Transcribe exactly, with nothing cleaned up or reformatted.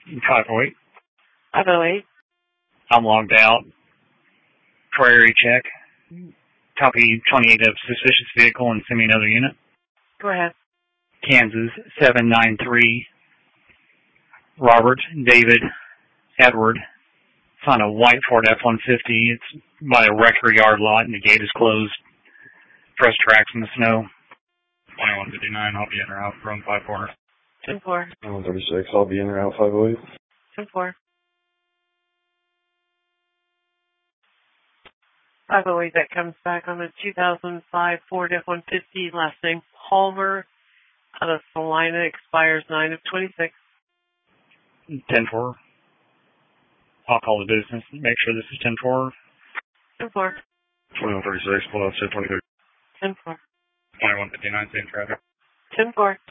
five oh eight. five oh eight. I'm logged out. Prairie check. Copy twenty-eight of suspicious vehicle and send me another unit. Go ahead. Kansas seven nine three. Robert, David, Edward. It's on a white Ford F one fifty. It's by a wrecker yard lot and the gate is closed. Fresh tracks in the snow. twenty-one fifty-nine, I'll be in or out from five four. ten four. one thirty-six, I'll be in or out five oh eight. ten four. five oh eight, that comes back on a two thousand five Ford F one fifty, last name Palmer, out of Salina, expires nine of twenty-six. ten four. I'll call the business and make sure this is ten four. ten four. twenty-one thirty-six, pull out set twenty-three. ten four. twenty-one fifty-nine, same traffic. ten four.